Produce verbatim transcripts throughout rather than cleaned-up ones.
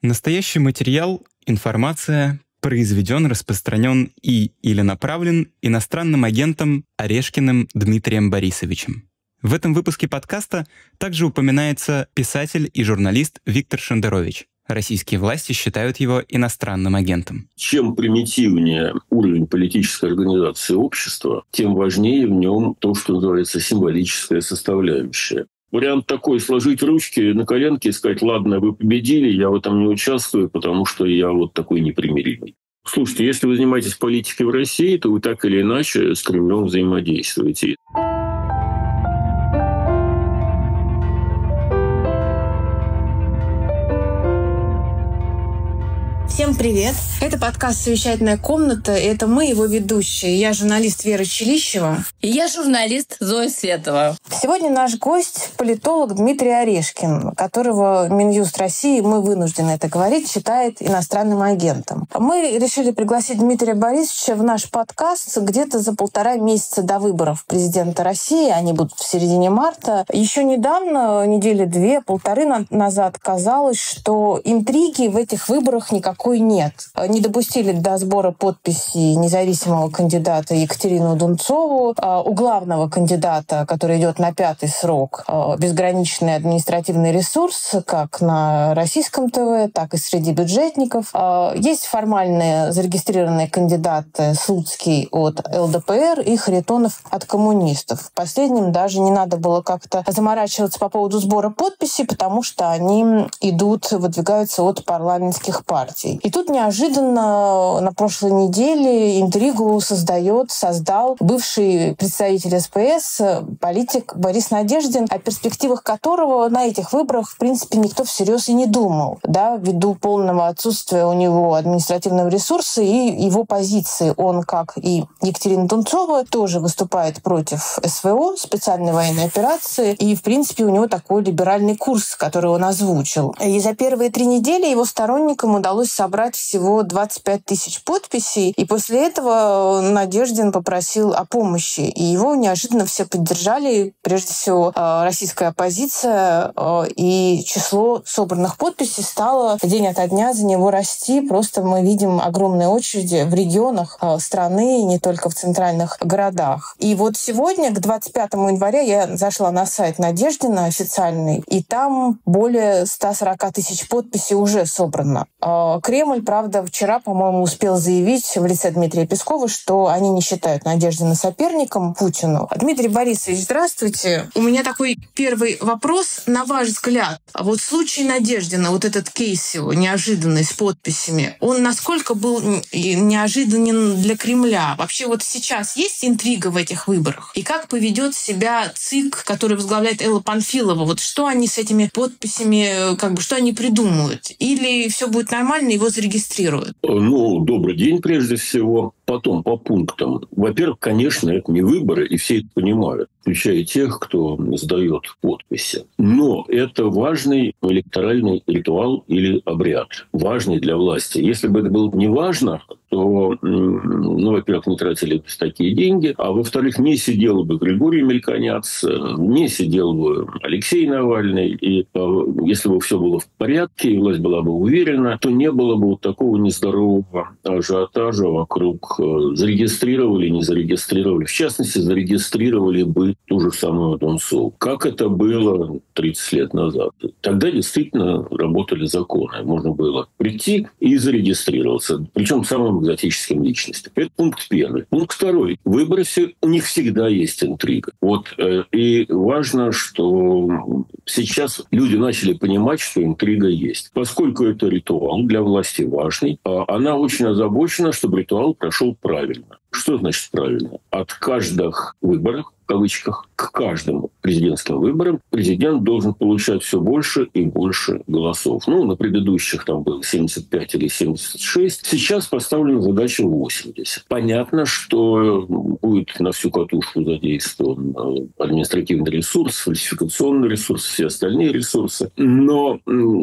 Настоящий материал, информация произведен, распространен и или направлен иностранным агентом Орешкиным Дмитрием Борисовичем. В этом выпуске подкаста также упоминается писатель и журналист Виктор Шендерович. Российские власти считают его иностранным агентом. Чем примитивнее уровень политической организации общества, тем важнее в нем то, что называется символическая составляющая. Вариант такой — сложить ручки на коленке и сказать: ладно, вы победили, я в этом не участвую, потому что я вот такой непримиримый. Слушайте, если вы занимаетесь политикой в России, то вы так или иначе с Кремлем взаимодействуете. Всем привет! Это подкаст «Совещательная комната», и это мы, его ведущие. Я журналист Вера Челищева. И я журналист Зоя Светова. Сегодня наш гость — политолог Дмитрий Орешкин, которого Минюст России, мы вынуждены это говорить, считает иностранным агентом. Мы решили пригласить Дмитрия Борисовича в наш подкаст где-то за полтора месяца до выборов президента России. Они будут в середине марта. Еще недавно, недели две, полторы назад, казалось, что интриги в этих выборах никакой нет. Не допустили до сбора подписей независимого кандидата Екатерину Дунцову, у главного кандидата, который идет на пятый срок, безграничный административный ресурс, как на российском ТВ, так и среди бюджетников. Есть формальные зарегистрированные кандидаты: Слуцкий от эл дэ пэ эр и Харитонов от коммунистов. Последним даже не надо было как-то заморачиваться по поводу сбора подписей, потому что они идут, выдвигаются от парламентских партий. И тут неожиданно на прошлой неделе интригу создает, создал бывший представитель эс пэ эс, политик Борис Надеждин, о перспективах которого на этих выборах, в принципе, никто всерьез и не думал, да, ввиду полного отсутствия у него административного ресурса и его позиции. Он, как и Екатерина Дунцова, тоже выступает против эс вэ о, специальной военной операции, и, в принципе, у него такой либеральный курс, который он озвучил. И за первые три недели его сторонникам удалось собрать всего двадцать пять тысяч подписей, и после этого Надеждин попросил о помощи, и его неожиданно все поддержали, прежде всего российская оппозиция, и число собранных подписей стало день ото дня за него расти. Просто мы видим огромные очереди в регионах страны, не только в центральных городах. И вот сегодня, к двадцать пятому января, я зашла на сайт Надеждина официальный, и там более ста сорока тысяч подписей уже собрано. Кремль, правда, вчера, по-моему, успел заявить в лице Дмитрия Пескова, что они не считают Надеждина соперником Путину. Дмитрий Борисович, здравствуйте. У меня такой первый вопрос. На ваш взгляд, вот случай Надеждина, вот этот кейс его неожиданный с подписями, он насколько был неожиданен для Кремля? Вообще вот сейчас есть интрига в этих выборах? И как поведет себя ЦИК, который возглавляет Элла Панфилова? Вот что они с этими подписями, как бы, что они придумают? Или все будет нормально, его зарегистрируют? Ну, добрый день прежде всего. Потом по пунктам. Во-первых, конечно, это не выборы, и все это понимают, включая тех, кто сдает подписи. Но это важный электоральный ритуал или обряд, важный для власти. Если бы это было не важно, то, ну, во-первых, не тратили бы такие деньги, а во-вторых, не сидел бы Григорий Мельконяц, не сидел бы Алексей Навальный, и если бы все было в порядке, и власть была бы уверена, то не было бы вот такого нездорового ажиотажа вокруг зарегистрировали, не зарегистрировали. В частности, зарегистрировали бы ту же самую Дунцову. Как это было тридцать лет назад. Тогда действительно работали законы. Можно было прийти и зарегистрироваться. Причем самым экзотическим личностям. Это пункт первый. Пункт второй. Выборы, все, у них всегда есть интрига. Вот, э, и важно, что сейчас люди начали понимать, что интрига есть. Поскольку это ритуал для власти важный, она очень озабочена, чтобы ритуал прошел правильно. Что значит правильно? От каждых выборов, в кавычках, к каждым президентским выборам президент должен получать все больше и больше голосов. Ну, на предыдущих там было семьдесят пять или семьдесят шесть. Сейчас поставлена задача восемьдесят. Понятно, что будет на всю катушку задействован административный ресурс, фальсификационный ресурс, все остальные ресурсы. Но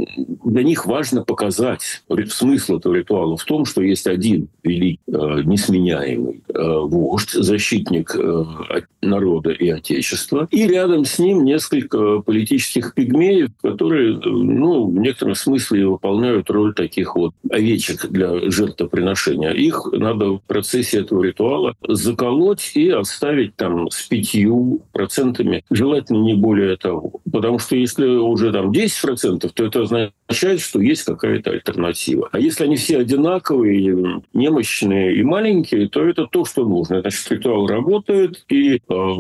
для них важно показать смысл этого ритуала в том, что есть один великий, несменяемый вождь, защитник народа, народа и отечества. И рядом с ним несколько политических пигмеев, которые, ну, в некотором смысле выполняют роль таких вот овечек для жертвоприношения. Их надо в процессе этого ритуала заколоть и оставить там с пятью процентами, желательно не более того. Потому что если уже там десять процентов, то это означает, что есть какая-то альтернатива. А если они все одинаковые, немощные и маленькие, то это то, что нужно. Значит, ритуал работает, и э,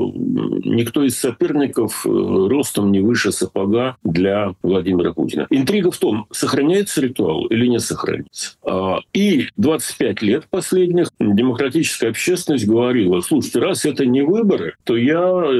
никто из соперников э, ростом не выше сапога для Владимира Путина. Интрига в том, сохраняется ритуал или не сохранится. А, и двадцать пять лет последних демократическая общественность говорила: слушайте, раз это не выборы, то я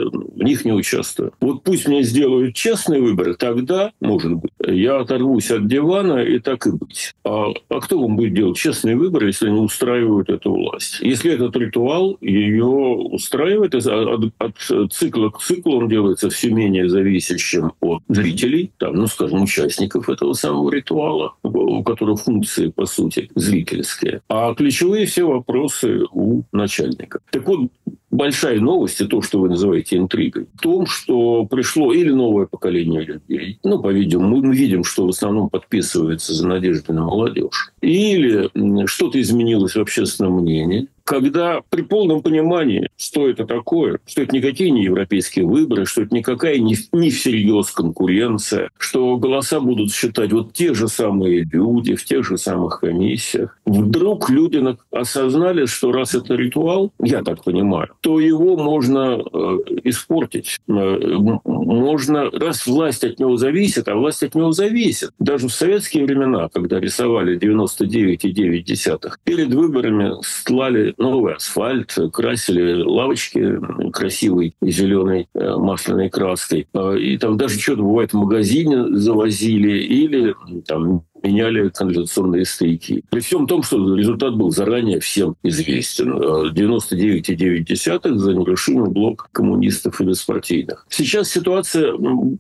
в них не участвую. Вот пусть мне сделают честные выборы, тогда, может быть, я оторвусь от дивана, и так и быть. А, а кто вам будет делать честные выборы, если не устраивают эту власть? Если этот ритуал ее устраивает, от, от цикла к циклу он делается все менее зависящим от зрителей, там, ну, скажем, участников этого самого ритуала, у которых функции, по сути, зрительские. А ключевые все вопросы у начальника. Так вот, большая новость, и то, что вы называете интригой, в том, что пришло или новое поколение людей, ну, по-видимому, мы видим, что в основном подписывается за Надежду на молодежь, или что-то изменилось в общественном мнении, когда при полном понимании, что это такое, что это никакие не европейские выборы, что это никакая не, не всерьез конкуренция, что голоса будут считать вот те же самые люди в тех же самых комиссиях, вдруг люди осознали, что раз это ритуал, я так понимаю, то его можно э, испортить. Э, можно, раз власть от него зависит, а власть от него зависит. Даже в советские времена, когда рисовали девяносто девять и девять десятых, перед выборами стлали новый асфальт, красили лавочки красивой зеленой масляной краской. И там даже что-то бывает в магазине завозили или там меняли канализационные стойки. При всем том, что результат был заранее всем известен. девяносто девять и девять десятых за нерушимый блок коммунистов и беспартийных. Сейчас ситуация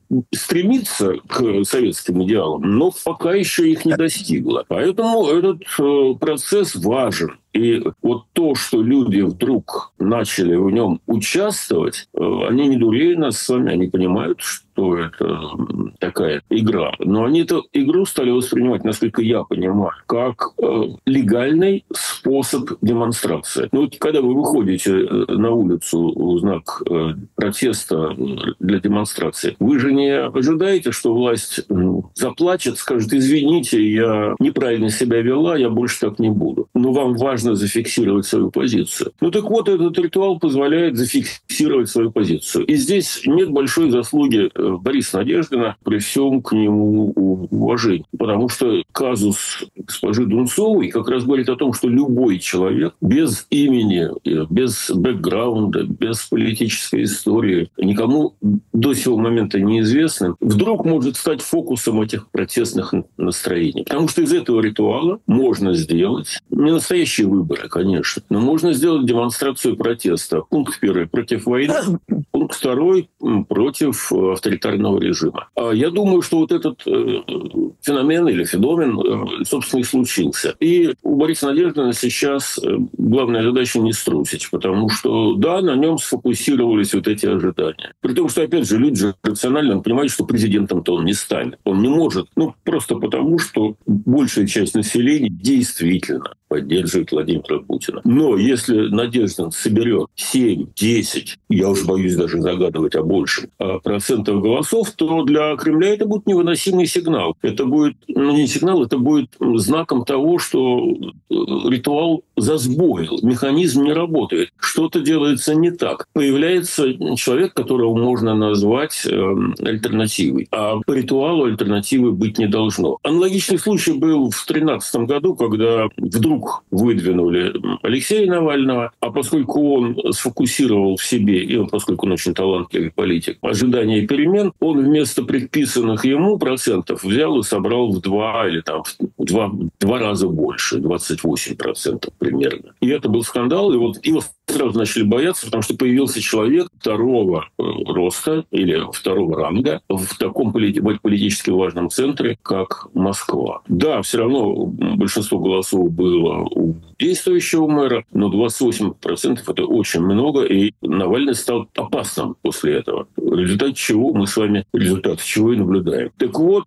стремится к советским идеалам, но пока еще их не достигла. Поэтому этот процесс важен. И вот то, что люди вдруг начали в нем участвовать, они не дурее нас с вами, они понимают, что это такая игра. Но они эту игру стали воспринимать, насколько я понимаю, как легальный способ демонстрации. Ну, вот когда вы выходите на улицу в знак протеста для демонстрации, вы же не ожидаете, что власть заплачет, скажет: извините, я неправильно себя вела, я больше так не буду. Но вам важно зафиксировать свою позицию. Ну так вот, этот ритуал позволяет зафиксировать свою позицию. И здесь нет большой заслуги Бориса Надеждина, при всем к нему уважении. Потому что казус госпожи Дунцовой как раз говорит о том, что любой человек без имени, без бэкграунда, без политической истории, никому до сего момента неизвестным, вдруг может стать фокусом этих протестных настроений. Потому что из этого ритуала можно сделать не настоящие выборы, конечно, но можно сделать демонстрацию протеста. Пункт первый — против войны. Пункт второй — против авторитарного режима. Я думаю, что вот этот феномен или феномен, собственно, и случился. И у Бориса Надеждина сейчас главная задача не струсить, потому что, да, на нем сфокусировались вот эти ожидания. При том, что, опять же, люди же рационально понимают, что президентом-то он не станет. Он не может. Ну, просто потому, что большая часть населения действительно поддерживает Владимира Путина. Но если Надеждин соберет семь-десять, я уж боюсь даже загадывать о большем, процентов голосов, то для Кремля это будет невыносимый сигнал. Это будет, ну не сигнал, это будет знаком того, что ритуал засбоил, механизм не работает, что-то делается не так. Появляется человек, которого можно назвать э, альтернативой. А по ритуалу альтернативы быть не должно. Аналогичный случай был в две тысячи тринадцатом году, когда вдруг выдвинули Алексея Навального, а поскольку он сфокусировал в себе, и он, поскольку он очень талантливый политик, ожидания перемен, он вместо предписанных ему процентов взял и собрал в два или там в два, два раза больше, двадцать восемь процентов примерно. И это был скандал, и вот его сразу начали бояться, потому что появился человек второго роста или второго ранга в таком политически важном центре, как Москва. Да, все равно большинство голосов было у действующего мэра, но двадцать восемь процентов это очень много, и Навальный стал опасным после этого. В результате чего мы с вами, результат чего и наблюдаем. Так вот,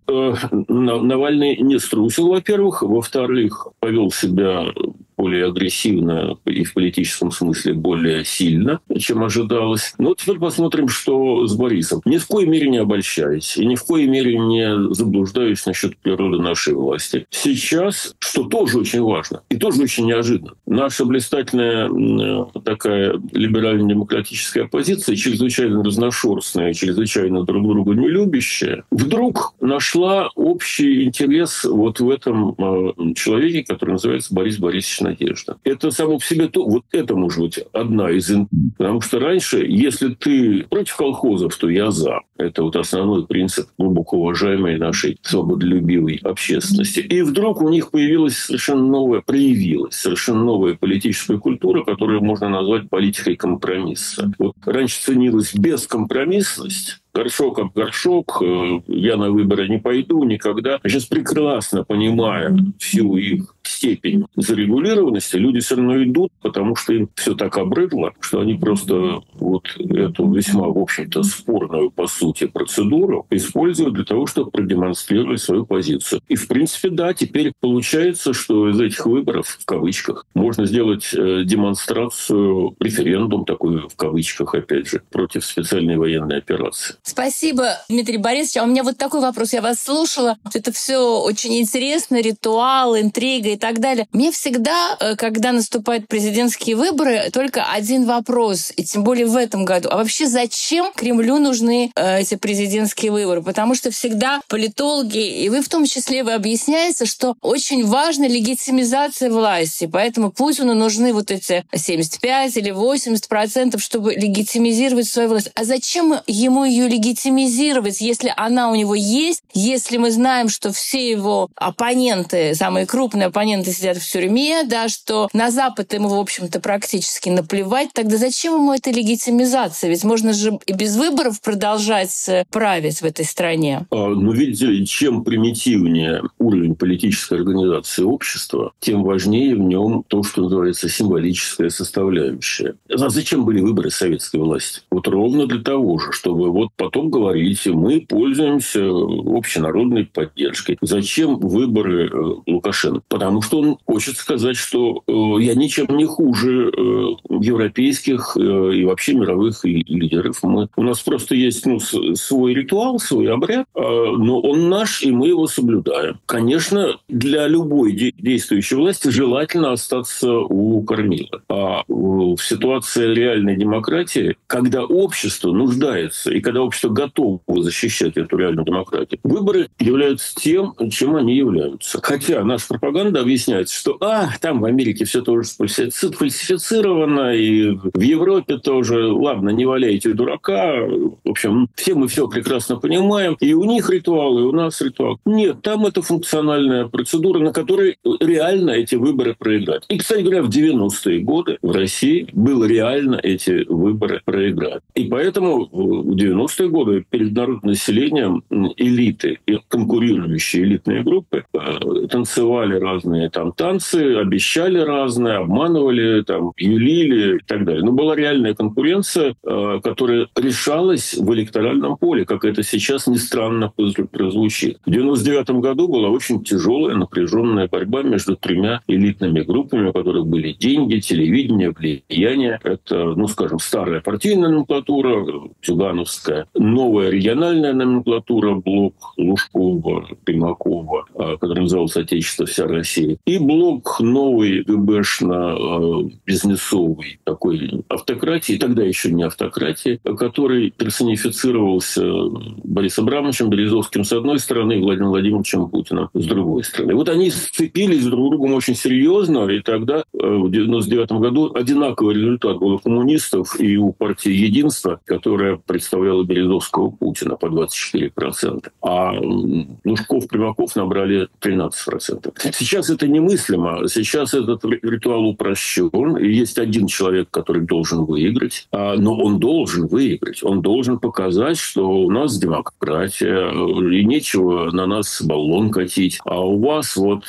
Навальный не струсил, во-первых. Во-вторых, повел себя более агрессивно и в политическом смысле более сильно, чем ожидалось. Но теперь посмотрим, что с Борисом. Ни в коей мере не обольщаясь и ни в коей мере не заблуждаюсь насчет природы нашей власти. Сейчас, что тоже очень важно и тоже очень неожиданно, наша блистательная такая либерально-демократическая оппозиция, чрезвычайно разношерстная, чрезвычайно друг друга не любящая, вдруг нашла общий интерес вот в этом человеке, который называется Борис Борисович Надежда. Это само по себе то, вот это может быть одна из интриг. Потому что раньше, если ты против колхозов, то я за. Это вот основной принцип глубоко уважаемой нашей свободолюбивой общественности. И вдруг у них появилась совершенно новая, проявилась совершенно новая политическая культура, которую можно назвать политикой компромисса. Вот раньше ценилась бескомпромиссность, горшок об горшок, я на выборы не пойду никогда. А сейчас, прекрасно понимая всю их степень зарегулированности, люди все равно идут, потому что им все так обрыдло, что они просто вот эту весьма, в общем-то, спорную, по сути, процедуру используют для того, чтобы продемонстрировать свою позицию. И, в принципе, да, теперь получается, что из этих выборов, в кавычках, можно сделать демонстрацию, референдум такой, в кавычках, опять же, против специальной военной операции. Спасибо, Дмитрий Борисович. А у меня вот такой вопрос. Я вас слушала. Это все очень интересно, ритуал, интрига и так далее. Мне всегда, когда наступают президентские выборы, только один вопрос, и тем более в этом году. А вообще зачем Кремлю нужны э, эти президентские выборы? Потому что всегда политологи, и вы в том числе, вы объясняете, что очень важна легитимизация власти. Поэтому Путину нужны вот эти семьдесят пять или восемьдесят процентов, чтобы легитимизировать свою власть. А зачем ему ее легитимизировать, если она у него есть, если мы знаем, что все его оппоненты, самые крупные оппоненты сидят в тюрьме, да, что на Запад ему, в общем-то, практически наплевать, тогда зачем ему эта легитимизация? Ведь можно же и без выборов продолжать править в этой стране. А, ну, видите, чем примитивнее уровень политической организации общества, тем важнее в нем то, что называется символическая составляющая. А зачем были выборы советской власти? Вот ровно для того же, чтобы вот потом говорить, мы пользуемся общенародной поддержкой. Зачем выборы Лукашенко? Потому что он хочет сказать, что я ничем не хуже европейских и вообще мировых лидеров. Мы, у нас просто есть ну, свой ритуал, свой обряд, но он наш, и мы его соблюдаем. Конечно, для любой действующей власти желательно остаться у кормила. А в ситуации реальной демократии, когда общество нуждается, и когда общество готово защищать эту реальную демократию, выборы являются тем, чем они являются. Хотя наша пропаганда объясняет, что а, там в Америке все тоже фальсифицировано, и в Европе тоже, ладно, не валяйте дурака. В общем, все мы все прекрасно понимаем. И у них ритуал, и у нас ритуал. Нет, там это функциональная процедура, на которой реально эти выборы проиграть. И, кстати говоря, в девяностые годы в России было реально эти выборы проиграть. И поэтому в девяностые годы перед народным населением элиты и конкурирующие элитные группы танцевали разные там танцы, обещали разные, обманывали, там, юлили и так далее. Но была реальная конкуренция, которая решалась в электоральном поле, как это сейчас ни странно прозвучит. В девяносто девятом году была очень тяжелая, напряженная борьба между тремя элитными группами, у которых были деньги, телевидение, влияние. Это, ну, скажем, старая партийная номенклатура, Зюгановская, новая региональная номенклатура, блок Лужкова, Примакова, который назывался «Отечество, вся Россия», и блок новый ГБшно-бизнесовый такой автократии, тогда еще не автократии, который персонифицировался Борисом Абрамовичем Березовским с одной стороны и Владимиром Владимировичем Путиным с другой стороны. Вот они сцепились друг с другом очень серьезно, и тогда в девяносто девятом году одинаковый результат был у коммунистов и у партии «Единство», которая представляла Березовского Путина по двадцать четыре процента. А Лужков, Примаков набрали тринадцать процентов. Сейчас это это немыслимо. Сейчас этот ритуал упрощен, и есть один человек, который должен выиграть, но он должен выиграть. Он должен показать, что у нас демократия, и нечего на нас баллон катить. А у вас вот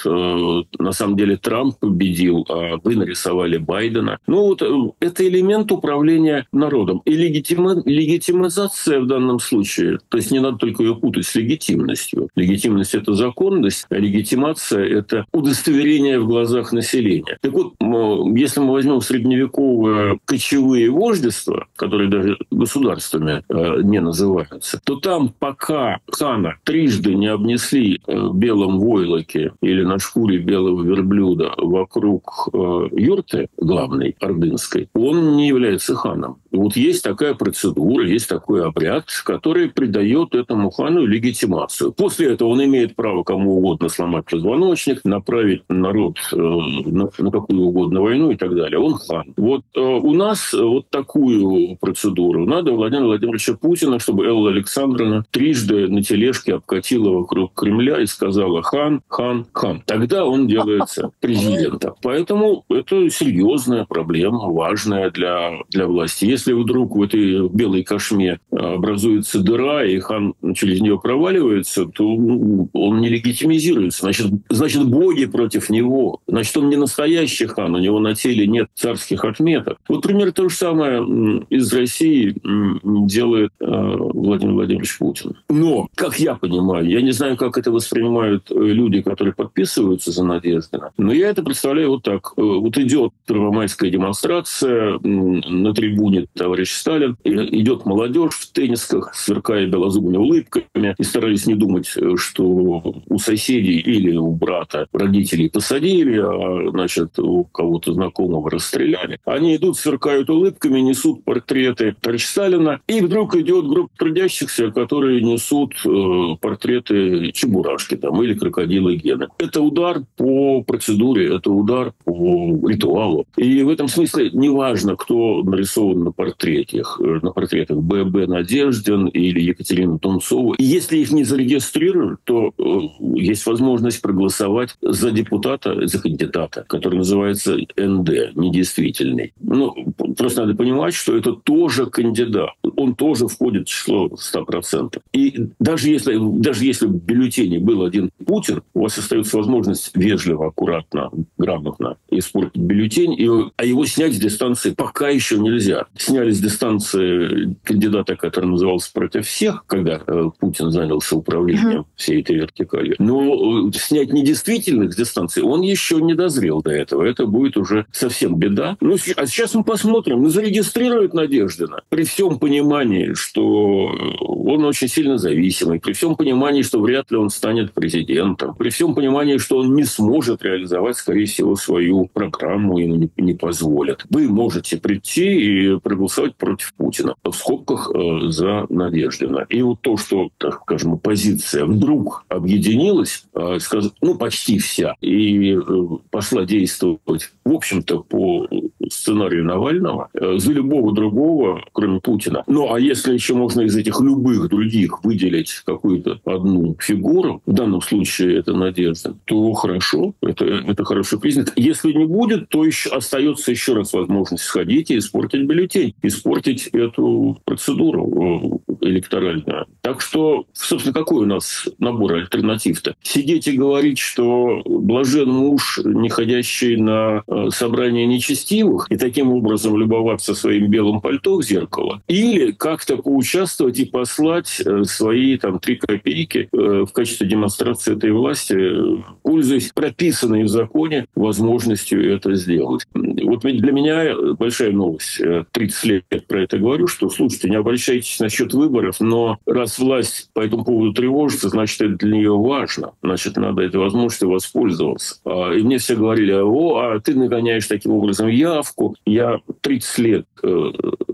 на самом деле Трамп победил, а вы нарисовали Байдена. Ну вот это элемент управления народом. И легитима... легитимизация в данном случае, то есть не надо только ее путать с легитимностью. Легитимность — это законность, а легитимация — это удостоверение в глазах населения. Так вот, если мы возьмем средневековые кочевые вождества, которые даже государствами не называются, то там, пока хана трижды не обнесли в белом войлоке или на шкуре белого верблюда вокруг юрты главной ордынской, он не является ханом. Вот есть такая процедура, есть такой обряд, который придает этому хану легитимацию. После этого он имеет право кому угодно сломать позвоночник, направить народ на, на какую угодно войну и так далее. Он хан. Вот у нас вот такую процедуру надо Владимира Владимировича Путина, чтобы Элла Александровна трижды на тележке обкатила вокруг Кремля и сказала: хан, хан, хан. Тогда он делается президентом. Поэтому это серьезная проблема, важная для, для власти. Если вдруг в этой белой кошме образуется дыра, и хан через нее проваливается, то ну, он не легитимизируется. Значит, значит, боги против него. Значит, он не настоящий хан, у него на теле нет царских отметок. Вот примерно то же самое из России делает Владимир Владимирович Путин. Но, как я понимаю, я не знаю, как это воспринимают люди, которые подписываются за Надеждина, но я это представляю вот так. Вот идет первомайская демонстрация, на трибуне товарищ Сталин, идет молодежь в теннисках, сверкая белозубыми улыбками, и старались не думать, что у соседей или у брата родителей посадили, а, значит, у кого-то знакомого расстреляли. Они идут, сверкают улыбками, несут портреты товарища Сталина, и вдруг идет группа трудящихся, которые несут э, портреты Чебурашки там, или крокодила Гены. Это удар по процедуре, это удар по ритуалу. И в этом смысле неважно, кто нарисован на портретах, на портретах Б Б Надеждин или Екатерина Тунцова. И если их не зарегистрируют, то э, есть возможность проголосовать за депутата, за кандидата, который называется Н Д, недействительный. Ну, просто надо понимать, что это тоже кандидат. Он тоже входит в число сто процентов. И даже если, даже если в бюллетене был один Путин, у вас остается возможность вежливо, аккуратно, грамотно испортить бюллетень, и, а его снять с дистанции пока еще нельзя. Сняли с дистанции кандидата, который назывался «Против всех», когда э, Путин занялся управлением uh-huh. всей этой вертикалью. Но э, снять недействительных с дистанции он еще не дозрел до этого. Это будет уже совсем беда. Ну, а сейчас мы посмотрим. Ну, зарегистрируют Надеждина при всем понимании, что он очень сильно зависимый, при всем понимании, что вряд ли он станет президентом, при всем понимании, что он не сможет реализовать, скорее всего, свою программу, ему не, не позволят. Вы можете прийти и проголосовать против Путина, в скобках э, за Надеждина. И вот то, что, так скажем, оппозиция вдруг объединилась, э, сказ... ну, почти вся, и э, пошла действовать, в общем-то, по сценарию Навального, э, за любого другого, кроме Путина. Ну, а если еще можно из этих любых других выделить какую-то одну фигуру, в данном случае это Надеждин, то хорошо, это, это хороший признак. Если не будет, то еще остается еще раз возможность сходить и испортить бюллетень, испортить эту процедуру электоральную. Так что, собственно, какой у нас набор альтернатив-то? Сидеть и говорить, что блажен муж, не ходящий на собрание нечестивых, и таким образом любоваться своим белым пальто в зеркало, или как-то поучаствовать и послать свои там три копейки в качестве демонстрации этой власти, пользуясь прописанной в законе возможностью это сделать. Вот для меня большая новость. тридцать лет про это говорю, что, слушайте, не обольщайтесь насчет выборов, но раз власть по этому поводу тревожится, значит, это для нее важно. Значит, надо этой возможностью воспользоваться. И мне все говорили: о, а ты нагоняешь таким образом явку. Я тридцать лет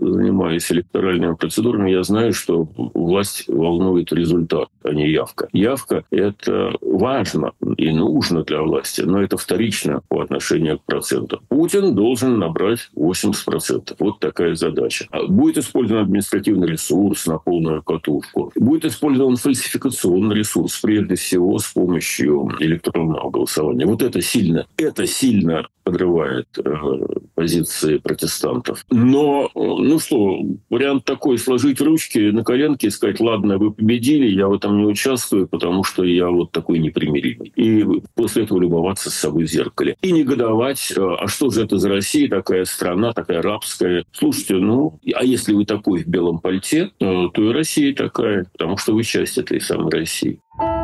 занимаюсь электоральными процедурами, я знаю, что власть волнует результат, а не явка. Явка – это важно и нужно для власти, но это вторично по отношению к проценту. Путин должен набрать восемьдесят процентов. Вот такая задача. Будет использован административный ресурс на полную катушку. Будет использован фальсификационный ресурс, прежде всего с помощью электронного голосования. Вот это сильно, это сильно подрывает э, позиции протестантов. Но, ну что, вариант такой: сложить ручки на коленке и сказать: ладно, вы победили, я в этом не участвую, потому что я вот такой непримиримый. И после этого любоваться с собой в зеркале. И негодовать: а что же это за Россия, такая страна, такая рабская? Слушайте, ну, а если вы такой в белом пальте, то и Россия такая, потому что вы часть этой самой России.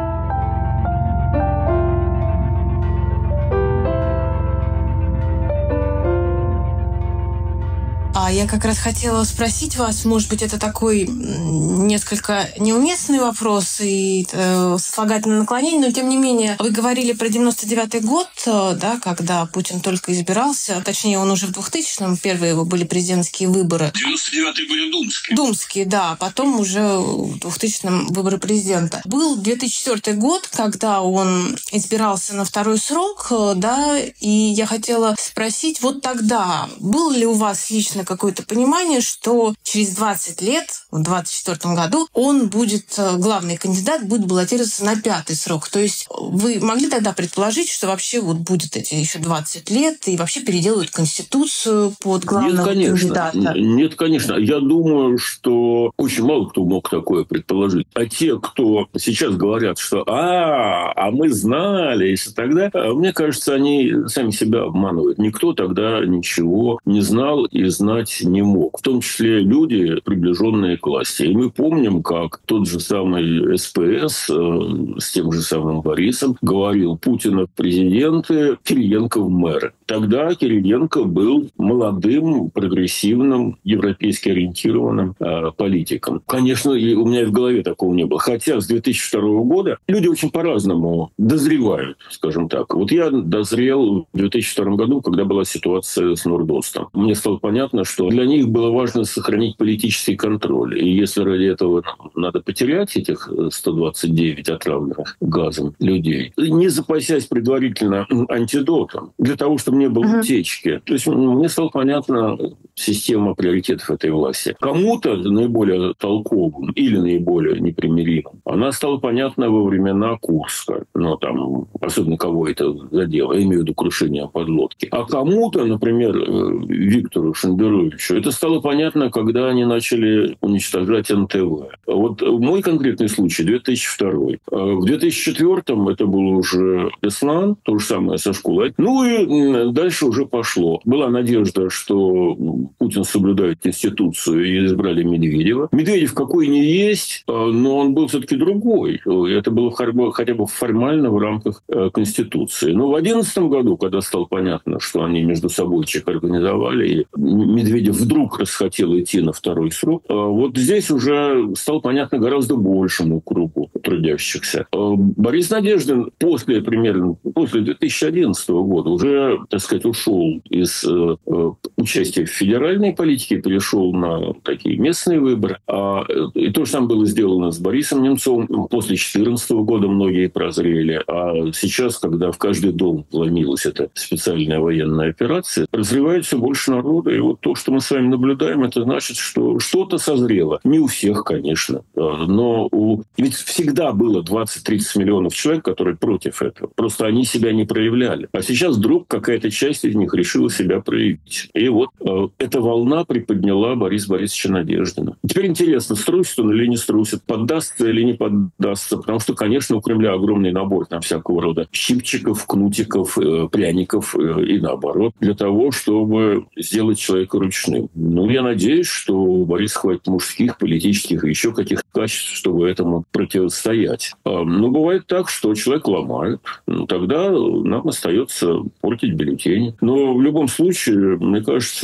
А я как раз хотела спросить вас, может быть, это такой несколько неуместный вопрос и э, сослагательное наклонение, но тем не менее, вы говорили про девяносто девятый год, да, когда Путин только избирался, точнее, он уже в двухтысячном, первые его были президентские выборы. девяносто девятый были думские. Думские, да, потом уже в двухтысячном выборы президента. Был две тысячи четвёртый год, когда он избирался на второй срок, да, и я хотела спросить, вот тогда было ли у вас лично какое-то понимание, что через двадцать лет, в двадцать четвёртом году, он будет, главный кандидат, будет баллотироваться на пятый срок. То есть вы могли тогда предположить, что вообще вот будет эти еще двадцать лет и вообще переделают Конституцию под главного Нет, конечно. кандидата? Нет, конечно. Я думаю, что очень мало кто мог такое предположить. А те, кто сейчас говорят, что «а, а мы знали», если тогда, мне кажется, они сами себя обманывают. Никто тогда ничего не знал и знать не мог. В том числе люди, приближенные к власти. И мы помним, как тот же самый СПС э, с тем же самым Борисом говорил: Путина в президенты, Кириенко в мэры. Тогда Кириенко был молодым, прогрессивным, европейски ориентированным э, политиком. Конечно, и у меня и в голове такого не было. Хотя с две тысячи второго года люди очень по-разному дозревают, скажем так. Вот я дозрел в две тысячи втором году, когда была ситуация с Нордостом. Мне стало понятно, что для них было важно сохранить политический контроль. И если ради этого надо потерять этих сто двадцать девять отравленных газом людей, не запасясь предварительно антидотом, для того, чтобы не было утечки. То есть мне стало понятна система приоритетов этой власти. Кому-то наиболее толковым или наиболее непримиримым она стала понятна во времена Курска. Ну, там, особенно кого это задело, я имею в виду крушение подлодки. А кому-то, например, Виктору Шендеровичу, это стало понятно, когда они начали уничтожать эн тэ вэ. Вот мой конкретный случай — две тысячи второй. В две тысячи четвёртом это был уже Беслан, то же самое со школой. Ну и дальше уже пошло. Была надежда, что Путин соблюдает Конституцию, и избрали Медведева. Медведев какой ни есть, но он был все-таки другой. Это было хотя бы формально в рамках Конституции. Но в две тысячи одиннадцатом году, когда стало понятно, что они между собой чек организовали, и Медведев вдруг расхотел идти на второй срок, вот здесь уже стало понятно гораздо большему кругу трудящихся. Борис Надеждин после, примерно, после две тысячи одиннадцатого года уже, так сказать, ушел из э, участия в федеральной политике, перешел на такие местные выборы. А, и то же самое было сделано с Борисом Немцовым. После две тысячи четырнадцатого года многие прозрели. А сейчас, когда в каждый дом вломилась эта специальная военная операция, разрывает все больше народа. И вот то, что мы с вами наблюдаем, это значит, что что-то созрело. Не у всех, конечно. Но у... ведь всегда было двадцать-тридцать миллионов человек, которые против этого. Просто они себя не проявляли. А сейчас вдруг какая-то часть из них решила себя проявить. И вот э, эта волна приподняла Бориса Борисовича Надеждина. Теперь интересно, струсит он или не струсит, поддастся или не поддастся. Потому что, конечно, у Кремля огромный набор там всякого рода щипчиков, кнутиков, э, пряников э, и наоборот, для того, чтобы сделать человека ручным. Ну, я надеюсь, что у Бориса хватит мужских, политических и еще каких-то качеств, чтобы этому противостоять. А, но бывает так, что человек ломает. Ну, тогда нам остается портить бюллетени. Но в любом случае, мне кажется,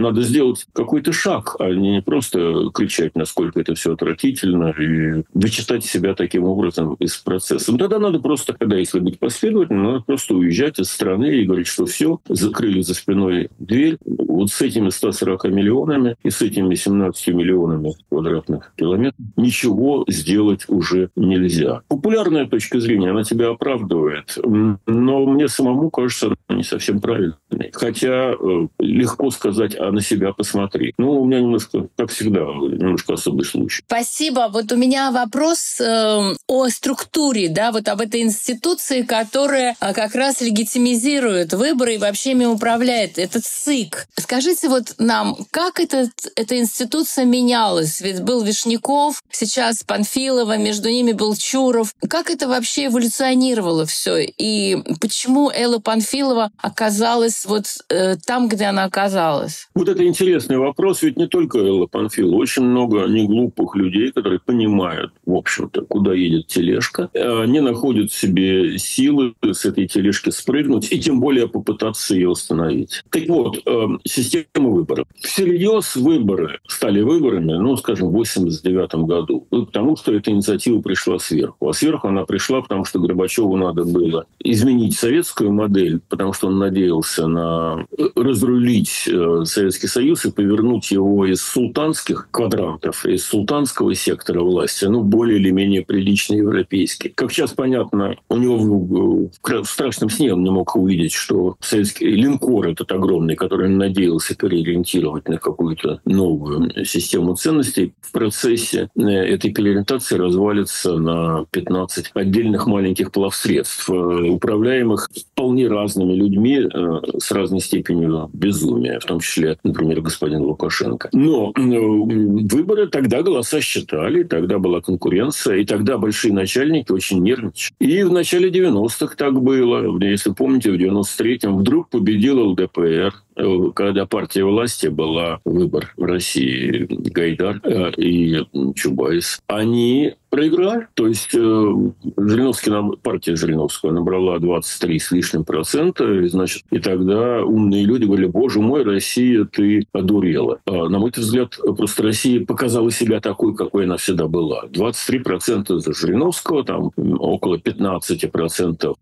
надо сделать какой-то шаг, а не просто кричать, насколько это все отвратительно, и вычитать себя таким образом из процесса. Ну, тогда надо просто, когда если быть последовательным, надо просто уезжать из страны и говорить, что все, закрыли за спиной дверь. Вот с этими ста сорока миллионами и с этими семнадцатью миллионами квадратных километров ничего сделать уже нельзя. Популярная точка зрения, она тебя оправдывает, но мне самому кажется, не совсем правильной. Хотя э, легко сказать, а на себя посмотри. Ну, у меня немножко, как всегда, немножко особый случай. Спасибо. Вот у меня вопрос э, о структуре, да, вот об этой институции, которая э, как раз легитимизирует выборы и вообще ими управляет. Это ЦИК. Скажите вот нам, как этот, эта институция менялась? Ведь был Вишняков, сейчас Панфилова, между ними был Чуров. Как это вообще эволюционировало все? И почему Элла Панфилова оказалась вот э, там, где она оказалась? Вот это интересный вопрос. Ведь не только Элла Панфилова. Очень много неглупых людей, которые понимают, в общем-то, куда едет тележка. Они находят в себе силы с этой тележки спрыгнуть и тем более попытаться ее остановить. Так вот, э, система выборов. Всерьез выборы стали выборами, ну, скажем, в восемьдесят девятом году. Потому что эта инициатива пришла сверху. А сверху она пришла, потому что Горбачеву надо было изменить советскую модель, потому что он надеялся на разрулить Советский Союз и повернуть его из султанских квадрантов, из султанского сектора власти, ну, более или менее прилично европейский. Как сейчас понятно, у него в страшном сне он не мог увидеть, что советский линкор этот огромный, который он надеялся переориентировать на какую-то новую систему ценностей, в процессе этой переориентации развалится на пятнадцать отдельных маленьких плавсредств, управляемых вполне разными людьми с разной степенью безумия, в том числе, например, господин Лукашенко. Но выборы тогда голоса считали, тогда была конкуренция, и тогда большие начальники очень нервничали. И в начале девяностых так было. Если помните, в девяносто третьем вдруг победил ЛДПР, когда партия власти была выбор в России, Гайдар и Чубайс. Они проиграли. То есть э, Жириновский, партия Жириновского набрала двадцать три с лишним процента. И, значит, и тогда умные люди говорили: боже мой, Россия, ты одурела. А, на мой взгляд, просто Россия показала себя такой, какой она всегда была. двадцать три процента за Жириновского, там около пятнадцать процентов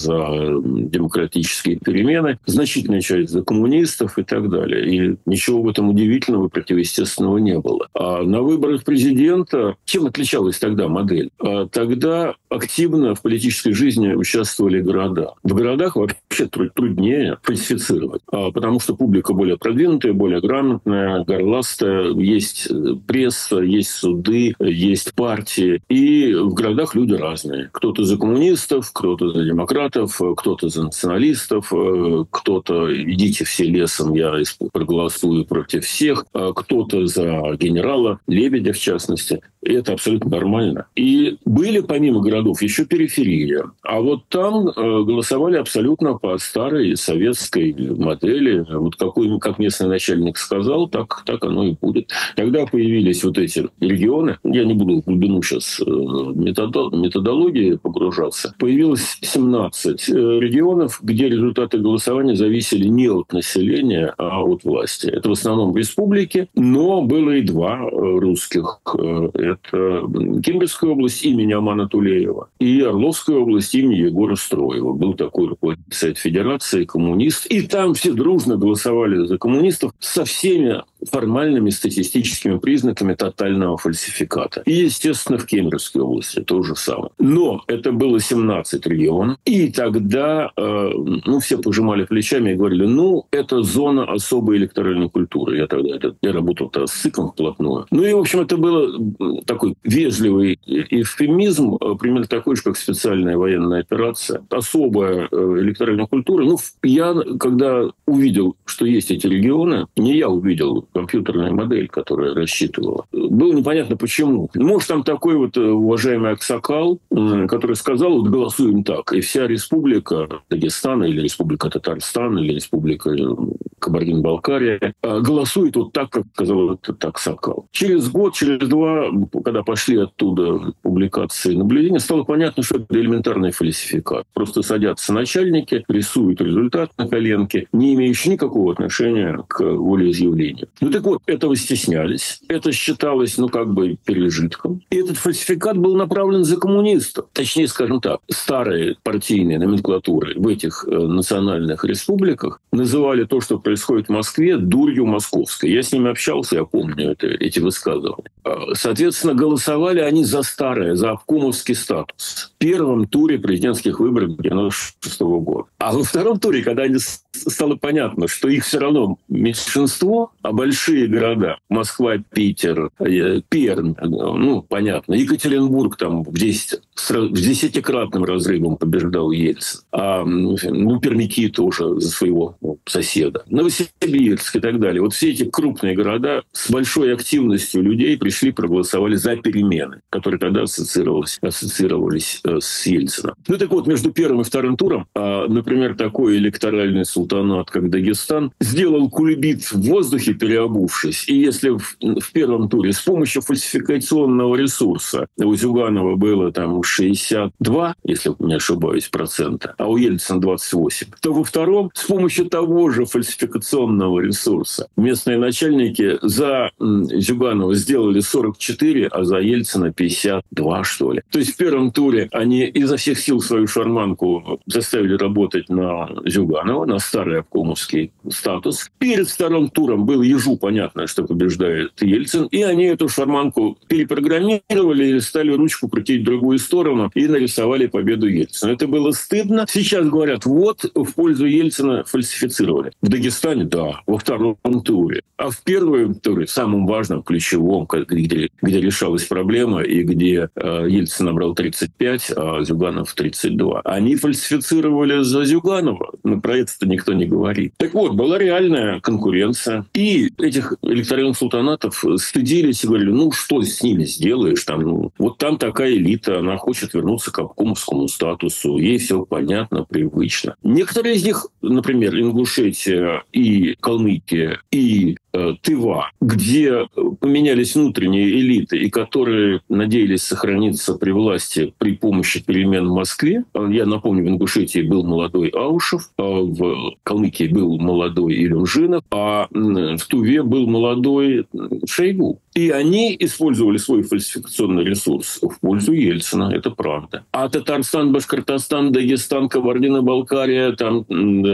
за демократические перемены, значительная часть за коммунистов и так далее. И ничего в этом удивительного, противоестественного не было. А на выборах президента чем отличалась тогда модель? А тогда активно в политической жизни участвовали города. В городах вообще труднее фальсифицировать, потому что публика более продвинутая, более грамотная, горластая, есть пресса, есть суды, есть партии. И в городах люди разные. Кто-то за коммунистов, кто-то за демократов, кто-то за националистов, кто-то «идите все лесом, я проголосую против всех», кто-то за генерала Лебедя, в частности. И это абсолютно нормально. И были, помимо городов, еще периферия. А вот там э, голосовали абсолютно по старой советской модели. Вот какой, как местный начальник сказал, так, так оно и будет. Когда появились вот эти регионы, я не буду в глубину сейчас э, методо, методологии погружаться, появилось семнадцать э, регионов, где результаты голосования зависели не от населения, а от власти. Это в основном республики, но было и два э, русских. Э, это Кемеровская область имени Амана Тулеева и Орловская область имени Егора Строева. Был такой руководитель Совет Федерации, коммунист. И там все дружно голосовали за коммунистов со всеми формальными статистическими признаками тотального фальсификата. И, естественно, в Кемеровской области то же самое. Но это было семнадцать регионов. И тогда э, ну, все пожимали плечами и говорили: ну, это зона особой электоральной культуры. Я тогда это, я работал тогда с ЦИКом вплотную. Ну и, в общем, это было такой вежливый эвфемизм, примерно такой же, как специальная военная операция. Особая электоральная культура. Ну, я, когда увидел, что есть эти регионы, не я увидел, компьютерная модель, которая рассчитывала. Было непонятно, почему. Может, там такой вот уважаемый Аксакал, который сказал: вот голосуем так. И вся республика Дагестана или республика Татарстан или республика Кабардино-Балкария, голосует вот так, как сказал это Аксакал. Через год, через два, когда пошли оттуда публикации и наблюдения, стало понятно, что это элементарный фальсификат. Просто садятся начальники, рисуют результат на коленке, не имеющий никакого отношения к волеизъявлению. Ну так вот, этого стеснялись. Это считалось, ну, как бы пережитком. И этот фальсификат был направлен за коммунистов. Точнее, скажем так, старые партийные номенклатуры в этих э, национальных республиках называли то, что происходит в Москве, дурью московской. Я с ними общался, я помню это, эти высказывания. Соответственно, голосовали они за старое, за обкомовский статус. В первом туре президентских выборов девяносто шестого года. А во втором туре, когда они стало понятно, что их все равно меньшинство, а большие города — Москва, Питер, Пермь, ну, понятно, Екатеринбург там в, десять, в десятикратным разрывом побеждал Ельцин, а ну, пермяки тоже за своего ну, соседа, Новосибирск и так далее. Вот все эти крупные города с большой активностью людей пришли, проголосовали за перемены, которые тогда ассоциировались, ассоциировались э, с Ельцином. Ну так вот, между первым и вторым туром, э, например, такой электоральный султанат, как Дагестан, сделал кульбит в воздухе, переобувшись. И если в, в первом туре с помощью фальсификационного ресурса у Зюганова было там шестьдесят два, если не ошибаюсь, процента, а у Ельцина двадцать восемь, то во втором с помощью того же фальсификационного ресурса местные начальники за Зюганова сделали сорок четыре, а за Ельцина пятьдесят два, что ли. То есть в первом туре они изо всех сил свою шарманку заставили работать на Зюганова, на старый обкомовский статус. Перед вторым туром было ежу понятно, что побеждает Ельцин, и они эту шарманку перепрограммировали и стали ручку крутить в другую сторону и нарисовали победу Ельцина. Это было стыдно. Сейчас говорят, вот, в пользу Ельцина фальсифицировали. В Дагестане, да, во втором туре. А в первом туре, самом важном, ключевом, где, где решалась проблема и где э, Ельцин набрал тридцать пять, а Зюганов тридцать два, они фальсифицировали за Зюганова. Но про это никто не говорит. Так вот, была реальная конкуренция. И этих электоральных султанатов стыдились и говорили, ну что с ними сделаешь? Там, ну, вот там такая элита, она хочет вернуться к обкомовскому статусу. Ей все понятно, привычно. Некоторые из них, например, Ингушетия и Калмыкия и Тыва, где поменялись внутренние элиты и которые надеялись сохраниться при власти при помощи перемен в Москве. Я напомню, в Ингушетии был молодой Аушев, в Калмыкии был молодой Илюмжинов, а в Туве был молодой Шойгу. И они использовали свой фальсификационный ресурс в пользу Ельцина, это правда. А Татарстан, Башкортостан, Дагестан, Кабардино-Балкария, там,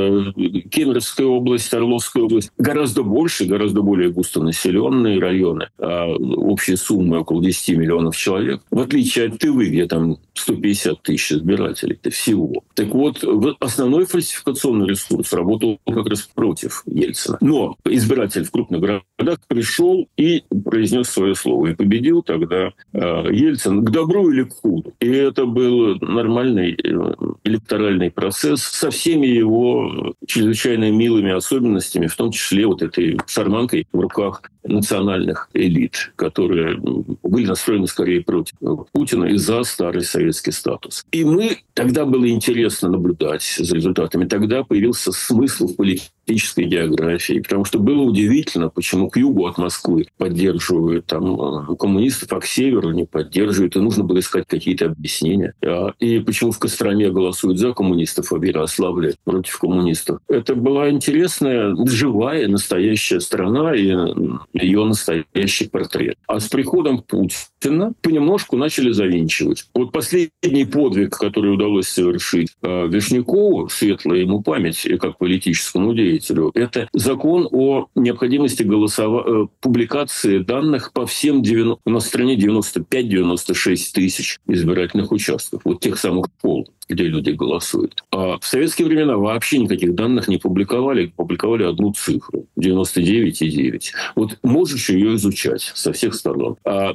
Кемеровская область, Орловская область гораздо больше, гораздо более густонаселенные районы. А общая сумма около десять миллионов человек. В отличие от Тывы, где там сто пятьдесят тысяч избирателей-то всего. Так вот, основной фальсификационный ресурс работал как раз против Ельцина. Но избиратель в крупных городах пришел и произнес свое слово. И победил тогда э, Ельцин к добру или к худу. И это был нормальный э, электоральный процесс со всеми его чрезвычайно милыми особенностями, в том числе вот этой шарманкой в руках национальных элит, которые были настроены скорее против Путина и за старый советский статус. И мы, тогда было интересно наблюдать за результатами. Тогда появился смысл в политической географии, потому что было удивительно, почему к югу от Москвы поддерживают там коммунистов, а к северу не поддерживают, и нужно было искать какие-то объяснения. И почему в Костроме голосуют за коммунистов, а в Ярославле против коммунистов. Это была интересная, живая, настоящая страна и ее настоящий портрет. А с приходом Путина понемножку начали завинчивать. Вот последний подвиг, который удалось совершить Вишнякову, светлая ему память, как политическому деятелю, это закон о необходимости голосова... публикации данных по всем девяносто... у нас в стране девяносто пять - девяносто шесть тысяч избирательных участков, вот тех самых школ, где люди голосуют. А в советские времена вообще никаких данных не публиковали, публиковали одну цифру – девяносто девять и девять. Вот можешь ее изучать со всех сторон. А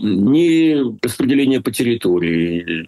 ни распределение по территории,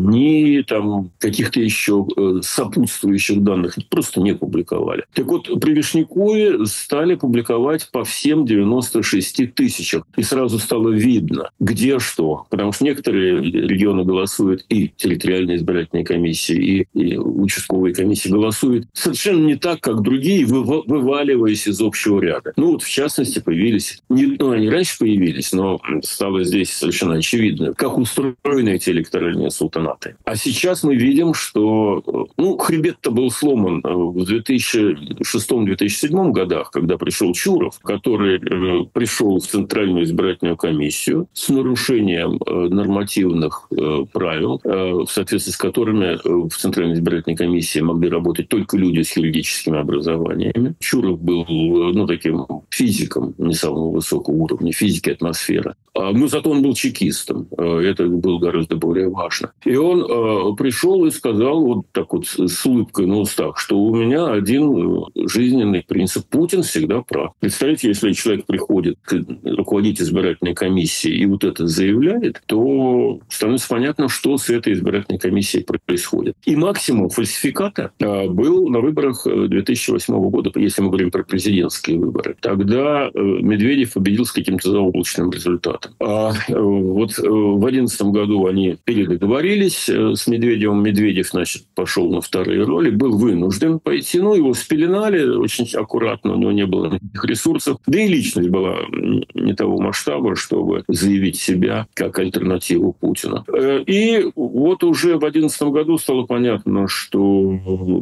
ни там каких-то еще сопутствующих данных просто не публиковали. Так вот, при Вишнякове стали публиковать по всем девяноста шести тысячам. И сразу стало видно, где что. Потому что некоторые регионы голосуют и территориальные избирательные комиссии комиссии и, и участковые комиссии голосуют совершенно не так, как другие, вываливаясь из общего ряда. Ну вот, в частности, появились, не, ну, они раньше появились, но стало здесь совершенно очевидно, как устроены эти электоральные султанаты. А сейчас мы видим, что ну, хребет-то был сломан в две тысячи шестом — две тысячи седьмом годах, когда пришел Чуров, который э, пришел в Центральную избирательную комиссию с нарушением э, нормативных э, правил, э, в соответствии с которыми э, в Центральной избирательной комиссии могли работать только люди с юридическими образованиями. Чуров был э, ну, таким физиком не самого высокого уровня, физики атмосферы. А, но зато он был чекистом. Э, это было гораздо более важно. И он э, пришел и сказал вот так вот с улыбкой на устах, что у меня один жизненный принцип: Путин всегда прав. Представляете, если человек приходит руководить избирательной комиссией и вот это заявляет, то становится понятно, что с этой избирательной комиссией происходит. И максимум фальсификата был на выборах две тысячи восьмого года, если мы говорим про президентские выборы. Тогда Медведев победил с каким-то заоблачным результатом. А вот в две тысячи одиннадцатом году они передоговорились с Медведевым. Медведев, значит, пошел на вторые роли, был вынужден пойти. Ну, его спеленали очень аккуратно, у него не было никаких ресурсов. Да и личность была не того масштаба, чтобы заявить себя как альтернативу Путина. И вот уже в две тысячи одиннадцатом году стало понятно, что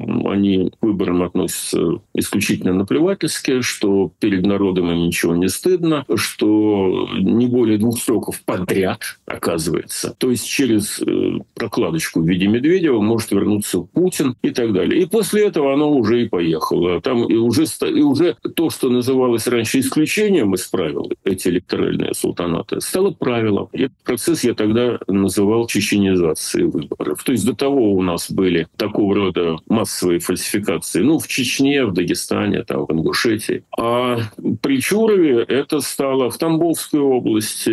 они к выборам относятся исключительно наплевательски, что перед народом им ничего не стыдно, что не более двух сроков подряд, оказывается. То есть через прокладочку в виде Медведева может вернуться Путин и так далее. И после этого оно уже и поехало. Там и уже, и уже то, что называлось раньше исключением из правил, эти электоральные султанаты, стало правилом. И этот процесс я тогда называл чеченизацией выборов. То есть до того у нас были такого рода массовые фальсификации. Ну, в Чечне, в Дагестане, там, в Ингушетии. А при Чурове это стало в Тамбовской области,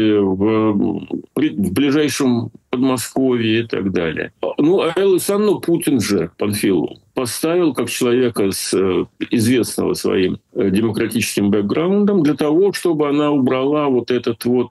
в, в ближайшем Подмосковье и так далее. Ну, а Эллу Санну Путин же, Панфилову, поставил как человека с известного своим демократическим бэкграундом для того, чтобы она убрала вот этот вот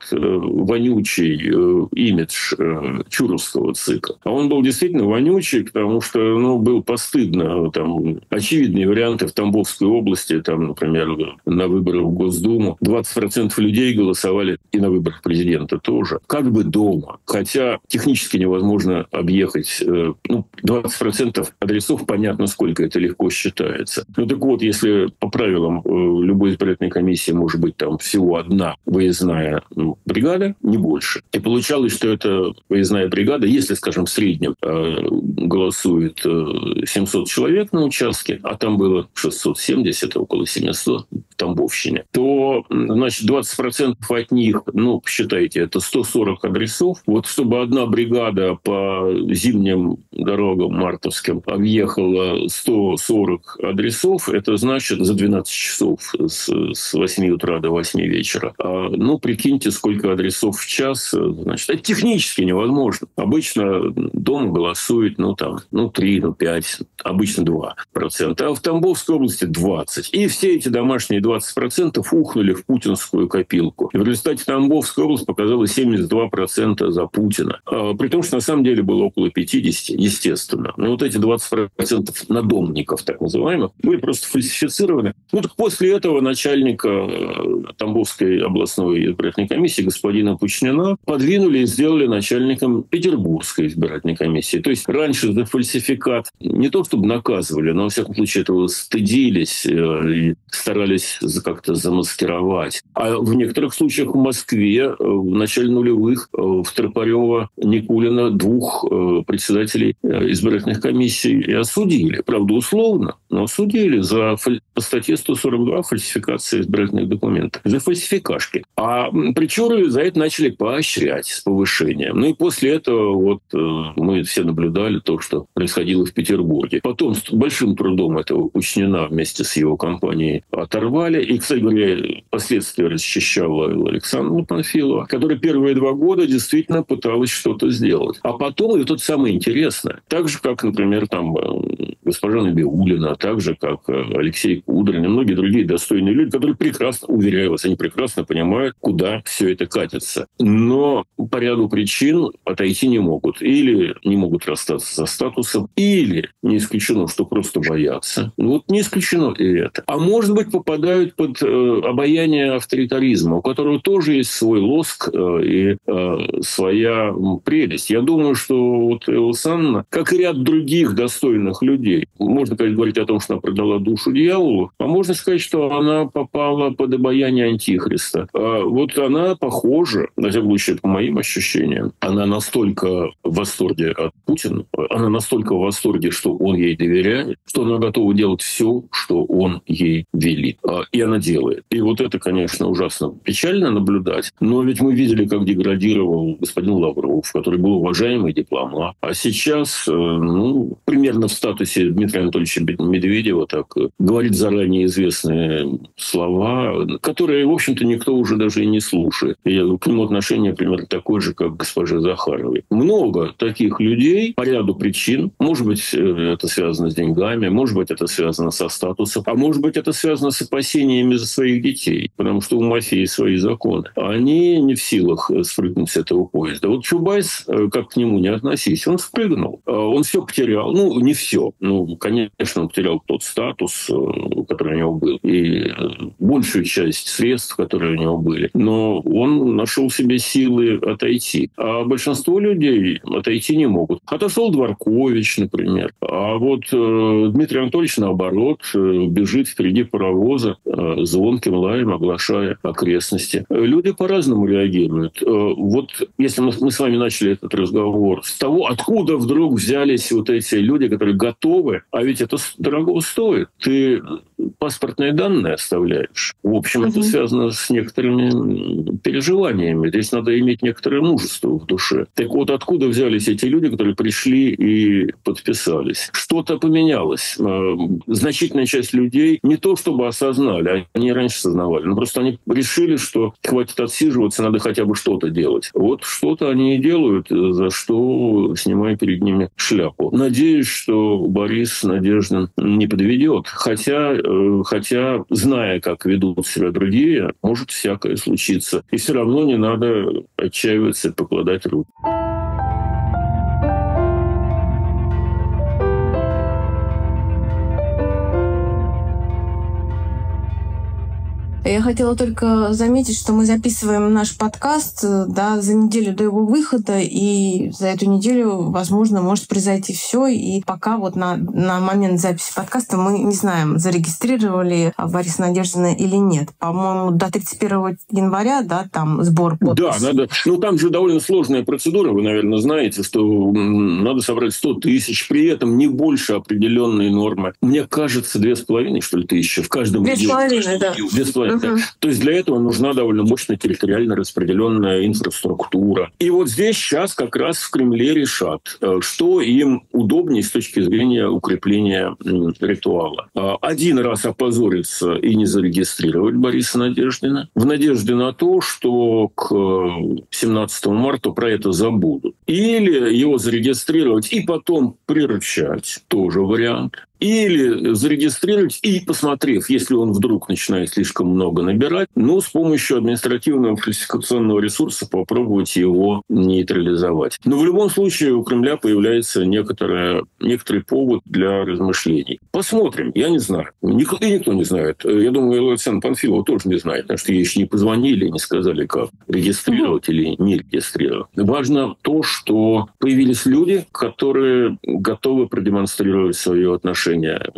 вонючий имидж чуровского цикла. А он был действительно вонючий, потому что ну, был постыдно. Там очевидные варианты в Тамбовской области, там, например, на выборах в Госдуму двадцать процентов людей голосовали и на выборах президента тоже, как бы дома. Хотя технически невозможно объехать. Ну, двадцать процентов адресов, понятно, насколько это легко считается. Ну так вот, если по правилам любой избирательной комиссии может быть там всего одна выездная ну, бригада, не больше. И получалось, что эта выездная бригада, если, скажем, в среднем голосует семьсот человек на участке, а там было шестьсот семьдесят, около семьсот в Тамбовщине, то, значит, двадцать процентов от них, ну, считайте, это сто сорок адресов. Вот чтобы одна бригада по зимним дорогам мартовским объехала сто сорок адресов, это значит за двенадцать часов с, с восьми утра до восьми вечера. А, ну, прикиньте, сколько адресов в час. Значит, это технически невозможно. Обычно дома голосует, ну, там, ну, три, ну, пять, обычно два процента. А в Тамбовской области двадцать. И все эти домашние двадцать процентов ухнули в путинскую копилку. И в результате Тамбовская область показала семьдесят два процента за Путина. А, при том, что на самом деле было около пятьдесят, естественно. Но вот эти двадцать процентов надомников, так называемых, были просто фальсифицированы. Ну, так после этого начальника Тамбовской областной избирательной комиссии господина Пучнина подвинули и сделали начальником Петербургской избирательной комиссии. То есть раньше за фальсификат не то чтобы наказывали, но, во всяком случае, этого стыдились и старались как-то замаскировать. А в некоторых случаях в Москве в начале нулевых в Тропарева, Никулина двух председателей избирательных комиссий и осудили. Правда, условно, но осудили за, по статье сто сорок два фальсификация избирательных документов. За фальсификашки. А при Чурове за это начали поощрять с повышением. Ну и после этого вот мы все наблюдали то, что происходило в Петербурге. Потом с большим трудом этого Пучнина вместе с его компанией оторвали. арестовали. И, кстати говоря, впоследствии расчищала Александра Панфилова, которая первые два года действительно пыталась что-то сделать. А потом, и тут самое интересное, так же, как, например, там госпожа Набиуллина, так же, как Алексей Кудрин и многие другие достойные люди, которые прекрасно, уверяю вас, они прекрасно понимают, куда все это катится. Но по ряду причин отойти не могут. Или не могут расстаться со статусом, или не исключено, что просто боятся. Ну, вот не исключено и это. А может быть, попадают под э, обаяние авторитаризма, у которого тоже есть свой лоск э, и э, своя прелесть. Я думаю, что вот Элла Санна, как и ряд других достойных людей, можно, конечно, говорить о том, что она продала душу дьяволу, а можно сказать, что она попала под обаяние антихриста. А вот она похожа, на всяком случае, по моим ощущениям, она настолько в восторге от Путина, она настолько в восторге, что он ей доверяет, что она готова делать все, что он ей велит. И она делает. И вот это, конечно, ужасно печально наблюдать. Но ведь мы видели, как деградировал господин Лавров, который был уважаемый дипломат. А сейчас, ну, примерно в статусе Дмитрия Анатольевича Медведева, так говорит заранее известные слова, которые, в общем-то, никто уже даже и не слушает. И к нему отношение примерно такое же, как к госпоже Захаровой. Много таких людей по ряду причин. Может быть, это связано с деньгами, может быть, это связано со статусом, а может быть, это связано с опасениями за своих детей, потому что у мафии свои законы. Они не в силах спрыгнуть с этого поезда. Вот Чубайс, как к нему не относись, он спрыгнул. Он все потерял. Ну, не все. Ну, конечно, он потерял тот статус, который у него был, и большую часть средств, которые у него были. Но он нашел в себе силы отойти. А большинство людей отойти не могут. Отошел Дворкович, например. А вот э, Дмитрий Анатольевич, наоборот, э, бежит впереди паровоза, э, звонким лаем оглашая окрестности. Люди по-разному реагируют. Э, вот если мы, мы с вами начали этот разговор с того, откуда вдруг взялись вот эти люди, которые готовы, а ведь это дорого стоит. Ты паспортные данные оставляешь. В общем, угу. Это связано с некоторыми переживаниями. Здесь надо иметь некоторое мужество в душе. Так вот, откуда взялись эти люди, которые пришли и подписались? Что-то поменялось. Значительная часть людей не то чтобы осознали, они раньше осознавали, но просто они решили, что хватит отсиживаться, надо хотя бы что-то делать. Вот что-то они и делают, за что снимаю перед ними шляпу. Надеюсь, что Борис Надеждин не подведет. Хотя, хотя, зная, как ведут себя другие, может всякое случиться. И все равно не надо отчаиваться и покладать руки. Я хотела только заметить, что мы записываем наш подкаст, да, за неделю до его выхода, и за эту неделю, возможно, может произойти все. И пока вот на, на момент записи подкаста мы не знаем, зарегистрировали Бориса Надеждина или нет. По-моему, до тридцать первого января, да, там сбор подписей. Да, надо. Ну, там же довольно сложная процедура, вы, наверное, знаете, что надо собрать сто тысяч, при этом не больше определенной нормы. Мне кажется, две с половиной, что ли, тысячи в каждом регионе. Две с половиной, да. Две с половиной. Uh-huh. То есть для этого нужна довольно мощная территориально распределенная инфраструктура. И вот здесь сейчас как раз в Кремле решат, что им удобнее с точки зрения укрепления ритуала. Один раз опозориться и не зарегистрировать Бориса Надеждина в надежде на то, что к семнадцатому марта про это забудут. Или его зарегистрировать и потом приручать. Тоже вариант. Или зарегистрировать и, посмотрев, если он вдруг начинает слишком много набирать, ну, с помощью административного фальсификационного ресурса попробовать его нейтрализовать. Но в любом случае у Кремля появляется некоторое, некоторый повод для размышлений. Посмотрим. Я не знаю. Никто, и никто не знает. Я думаю, Александр Панфилов тоже не знает, потому что ей еще не позвонили, не сказали, как регистрировать или не регистрировать. Важно то, что появились люди, которые готовы продемонстрировать свое отношение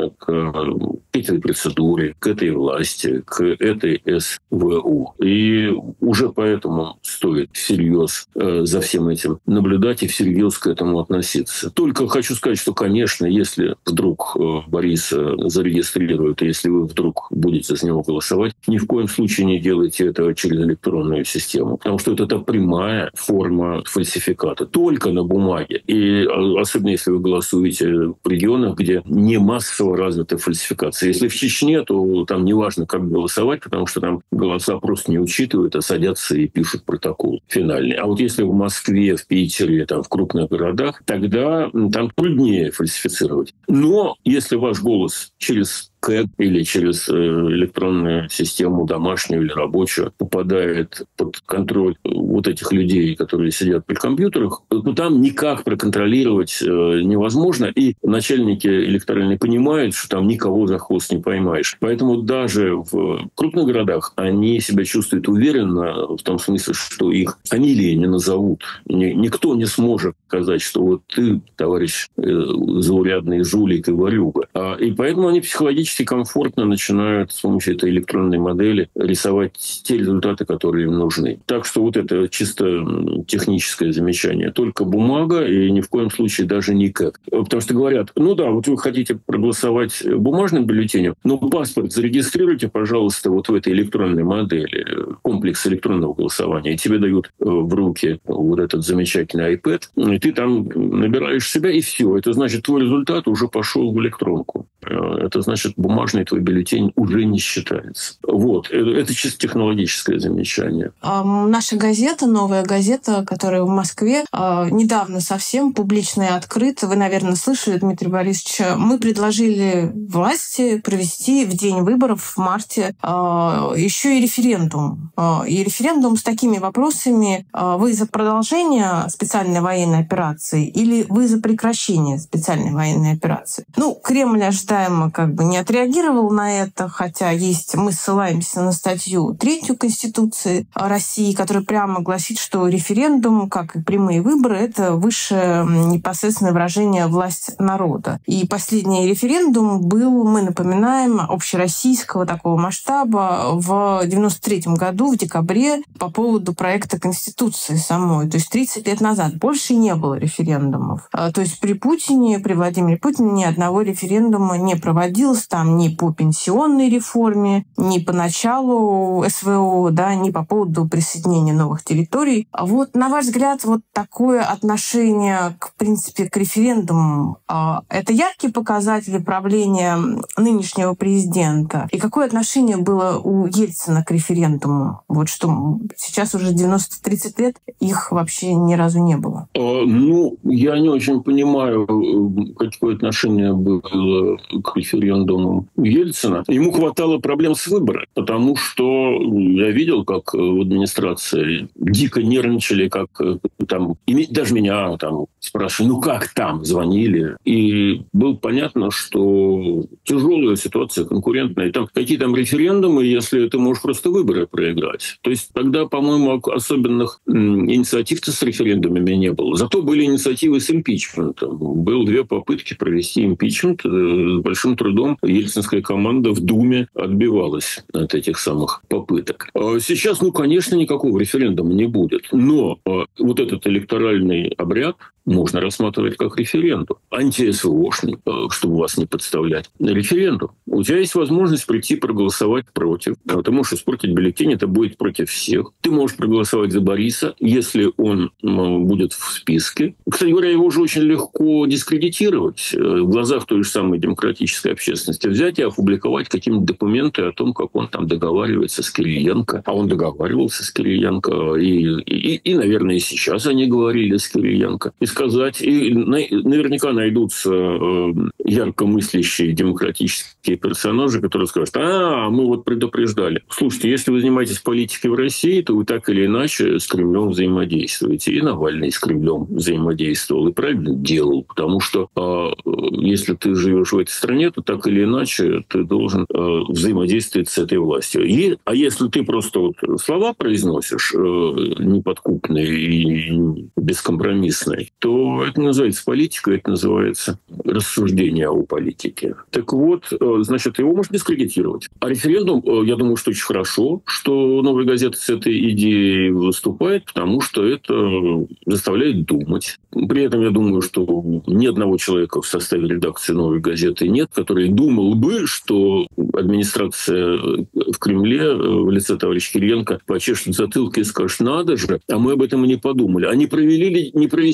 к этой процедуре, к этой власти, к этой эс вэ у. И уже поэтому стоит всерьез за всем этим наблюдать и всерьез к этому относиться. Только хочу сказать, что, конечно, если вдруг Бориса зарегистрируют, и если вы вдруг будете за него голосовать, ни в коем случае не делайте это через электронную систему, потому что это та прямая форма фальсификата. Только на бумаге. И особенно если вы голосуете в регионах, где не массово развита фальсификация. Если в Чечне, то там неважно, как голосовать, потому что там голоса просто не учитывают, а садятся и пишут протокол финальный. А вот если в Москве, в Питере, там, в крупных городах, тогда там труднее фальсифицировать. Но если ваш голос через КЭК или через электронную систему домашнюю или рабочую попадает под контроль вот этих людей, которые сидят при компьютерах, то там никак проконтролировать невозможно. И начальники электоральные понимают, что там никого за хвост не поймаешь. Поэтому даже в крупных городах они себя чувствуют уверенно в том смысле, что их фамилии не назовут. Никто не сможет сказать, что вот ты, товарищ заурядный жулик и ворюга. И поэтому они психологически комфортно начинают с помощью этой электронной модели рисовать те результаты, которые им нужны. Так что вот это чисто техническое замечание. Только бумага и ни в коем случае даже не КЭК. Потому что говорят, ну да, вот вы хотите проголосовать бумажным бюллетенем, но паспорт зарегистрируйте, пожалуйста, вот в этой электронной модели, комплекс электронного голосования. И тебе дают в руки вот этот замечательный iPad, и ты там набираешь себя, и все. Это значит, твой результат уже пошел в электронку. Это значит, бумажный твой бюллетень уже не считается. Вот. Это чисто технологическое замечание. А, наша газета, новая газета, которая в Москве, а, недавно совсем публично и открыто, вы, наверное, слышали, Дмитрий Борисович, мы предложили власти провести в день выборов в марте а, еще и референдум. А, и референдум с такими вопросами: а, вы за продолжение специальной военной операции или вы за прекращение специальной военной операции? Ну, Кремль ожидаемо как бы не отреагировал на это, хотя есть, мы ссылаемся на статью третью Конституции России, которая прямо гласит, что референдум, как и прямые выборы, это высшее непосредственное выражение власти народа. И последний референдум был, мы напоминаем, общероссийского такого масштаба в девяносто третьем году, в декабре, по поводу проекта Конституции самой. То есть тридцать лет назад. Больше не было референдумов. То есть при Путине, при Владимире Путине ни одного референдума не проводилось там ни по пенсионной реформе, ни по началу СВО, да, ни по поводу присоединения новых территорий. А вот, на ваш взгляд, вот такое отношение, к, в принципе, к референдуму, это яркий показатель правления нынешнего президента? И какое отношение было у Ельцина к референдуму? Вот что сейчас уже девяносто тридцать лет их вообще ни разу не было. Ну, я не очень понимаю, какое отношение было к референдуму Ельцина. Ему хватало проблем с выборами, потому что я видел, как в администрации дико нервничали, как там, и даже меня там спрашивали, ну как там, звонили. И было понятно, что тяжелая ситуация, конкурентная. И там какие там референдумы, если ты можешь просто выборы проиграть. То есть тогда, по-моему, особенных инициатив-то с референдумами не было. Зато были инициативы с импичментом. Было две попытки провести импичмент. С большим трудом ельцинская команда в Думе отбивалась от этих самых попыток. Сейчас, ну, конечно, никакого референдума не будет. Но вот этот электоральный обряд можно рассматривать как референдум. Анти-СВОшный, чтобы вас не подставлять. Референдум. У тебя есть возможность прийти проголосовать против. Ты можешь испортить бюллетень, это будет против всех. Ты можешь проголосовать за Бориса, если он будет в списке. Кстати говоря, его же очень легко дискредитировать в глазах той же самой демократической общественности. Взять и опубликовать какие-нибудь документы о том, как он там договаривается с Кириенко. А он договаривался с Кириенко. И, и, и наверное, и сейчас они говорили с Кириенко. И сказать, и наверняка найдутся ярко мыслящие демократические персонажи, которые скажут, а, мы вот предупреждали. Слушайте, если вы занимаетесь политикой в России, то вы так или иначе с Кремлем взаимодействуете. И Навальный с Кремлем взаимодействовал. И правильно делал. Потому что если ты живешь в этой стране, то так или иначе ты должен взаимодействовать с этой властью. И, а если ты просто вот слова произносишь неподкупные и бескомпромиссные, то это называется политика, это называется рассуждение о политике. Так вот, значит, его можно дискредитировать. А референдум, я думаю, что очень хорошо, что «Новая газета» с этой идеей выступает, потому что это заставляет думать. При этом я думаю, что ни одного человека в составе редакции «Новой газеты» нет, который думал бы, что администрация в Кремле в лице товарища Кириенко почешет затылки и скажет, надо же, а мы об этом и не подумали. А не провели ли, не провести ли нам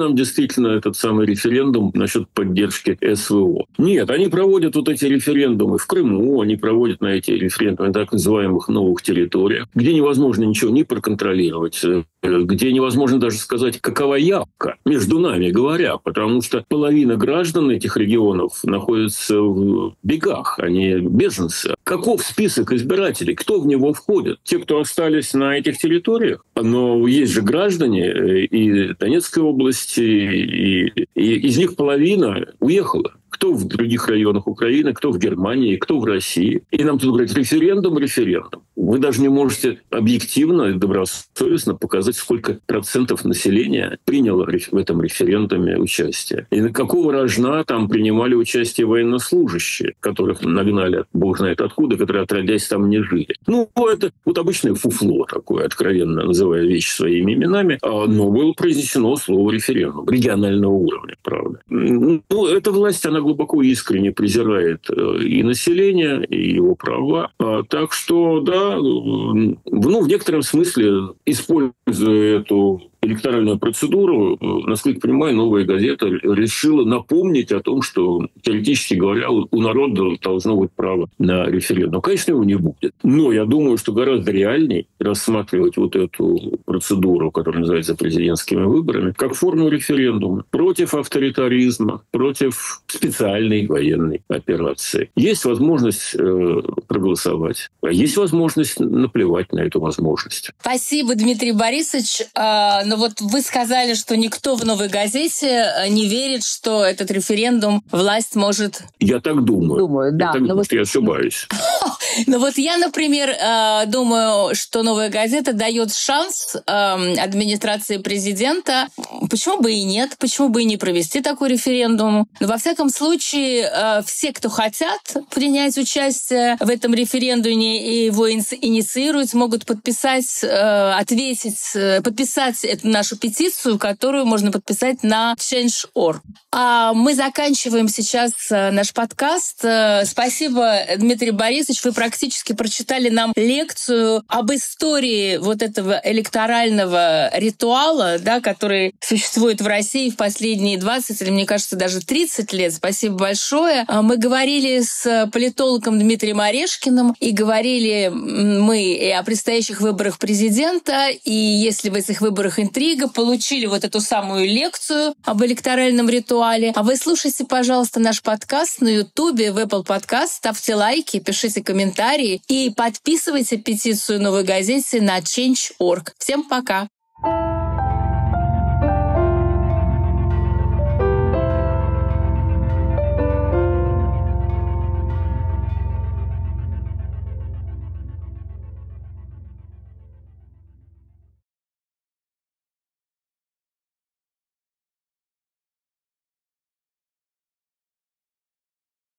нам действительно этот самый референдум насчет поддержки СВО. Нет, они проводят вот эти референдумы в Крыму, они проводят на эти референдумы на так называемых новых территориях, где невозможно ничего не проконтролировать, где невозможно даже сказать, какова явка, между нами говоря, потому что половина граждан этих регионов находится в бегах, они беженцы. Каков список избирателей? Кто в него входит? Те, кто остались на этих территориях? Но есть же граждане и Донецкой области, и, и из них половина уехала. Кто в других районах Украины, кто в Германии, кто в России. И нам тут говорят референдум, референдум. Вы даже не можете объективно и добросовестно показать, сколько процентов населения приняло в этом референдуме участие. И на какого рожна там принимали участие военнослужащие, которых нагнали, бог знает откуда, которые, отродясь, там не жили. Ну, это вот обычное фуфло такое, откровенно называя вещи своими именами. Но было произнесено слово референдум регионального уровня, правда. Ну, эта власть, она глубоко искренне презирает и население, и его права. Так что, да, ну, в некотором смысле, используя эту электоральную процедуру, насколько я понимаю, «Новая газета» решила напомнить о том, что, теоретически говоря, у народа должно быть право на референдум. Конечно, его не будет. Но я думаю, что гораздо реальней рассматривать вот эту процедуру, которая называется президентскими выборами, как форму референдума против авторитаризма, против специальной военной операции. Есть возможность э, проголосовать, а есть возможность наплевать на эту возможность. Спасибо, Дмитрий Борисович. Но вот вы сказали, что никто в «Новой газете» не верит, что этот референдум власть может... Я так думаю. Думаю, да. Я так думаю, вот... что я ошибаюсь. Ну вот я, например, думаю, что «Новая газета» дает шанс администрации президента. Почему бы и нет? Почему бы и не провести такой референдум? Но во всяком случае, все, кто хотят принять участие в этом референдуме и его инициировать, могут подписать, ответить, подписать эту нашу петицию, которую можно подписать на change точка org. А мы заканчиваем сейчас наш подкаст. Спасибо, Дмитрий Борисович. Вы практически прочитали нам лекцию об истории вот этого электорального ритуала, да, который существует в России в последние двадцать или, мне кажется, даже тридцать лет. Спасибо большое. Мы говорили с политологом Дмитрием Орешкиным, и говорили мы и о предстоящих выборах президента, и если в этих выборах интрига, получили вот эту самую лекцию об электоральном ритуале. А вы слушайте, пожалуйста, наш подкаст на Ютубе, в Apple Podcast, ставьте лайки, пишите комментарии и подписывайте петицию «Новой газете» на change точка org. Всем пока!